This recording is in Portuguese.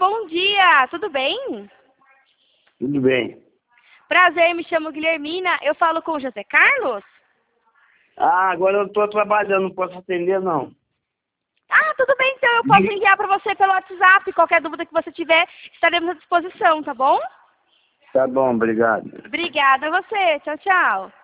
bom dia! Tudo bem? Tudo bem. Prazer, me chamo Guilhermina. Eu falo com o José Carlos? Agora eu estou trabalhando, não posso atender, não. Tudo bem, então eu posso enviar para você pelo WhatsApp. Qualquer dúvida que você tiver, estaremos à disposição, tá bom? Tá bom, obrigado. Obrigada a você. Tchau, tchau.